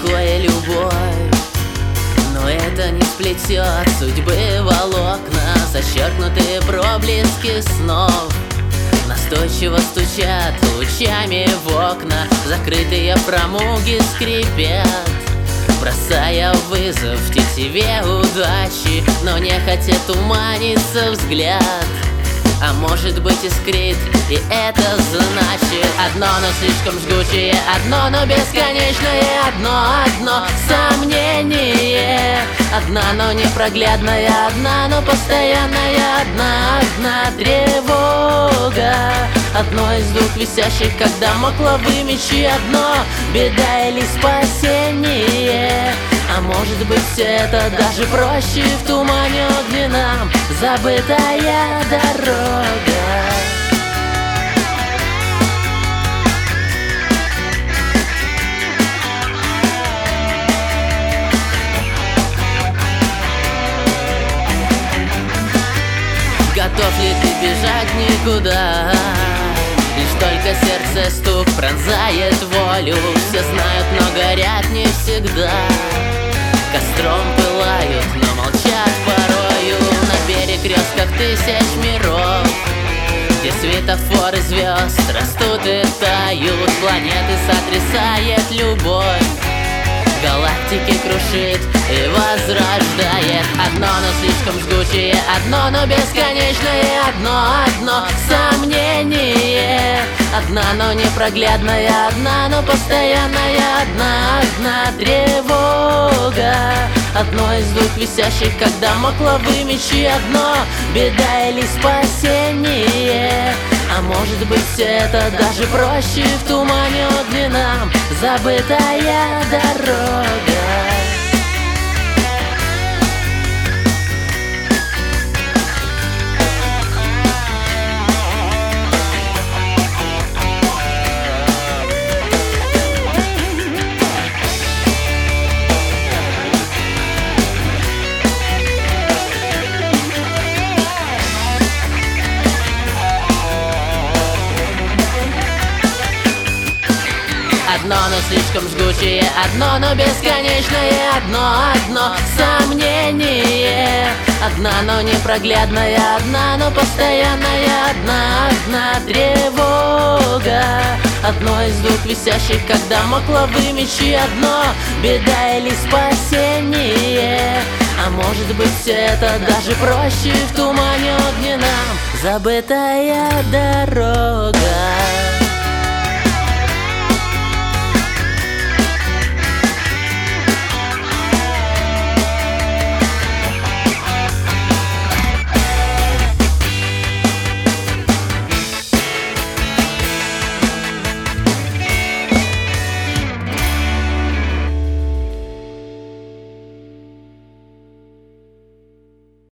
такое любовь, но это не сплетет судьбы волокна. Зачеркнутые проблески снов настойчиво стучат лучами в окна. Закрытые фрамуги скрипят, бросая вызов тетиве удачи, но нехотя туманится взгляд. А может быть искрит, и это значит одно, но слишком жгучее, одно, но бесконечное, одно сомнение. Одна, но непроглядная, одна, но постоянная, одна тревога. Одно из двух висящих, как дамокловые мечи. Одно беда или спасение. А может быть все это даже проще в тумане огненном. Забытая дорога. Готов ли ты бежать никуда? Лишь только сердце стук пронзает волю. Все знают, но горят не всегда. Костром пылают, но молчат порою. На перекрестках тысяч миров, где светофоры звезд растут и тают. Планеты сотрясает любовь, галактики крушит и возрождает. Одно, но слишком жгучее, одно, но бесконечное, одно сомнение. Одна, но непроглядная, одна, но постоянная, одна тревога. Одно из двух висящих, как дамокловые мечи. Одно беда или спасение. А может быть все это даже проще в тумане огненном. Забытая дорога. Одно, но слишком жгучее, одно, но бесконечное, одно сомнение. Одна, но непроглядная, одна, но постоянная, одна тревога. Одно из двух висящих, как дамокловые мечи. Одно беда или спасение. А может быть все это даже проще в тумане огненном. Забытая дорога.